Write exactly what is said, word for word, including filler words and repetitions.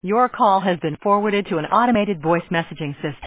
Your call has been forwarded to an automated voice messaging system.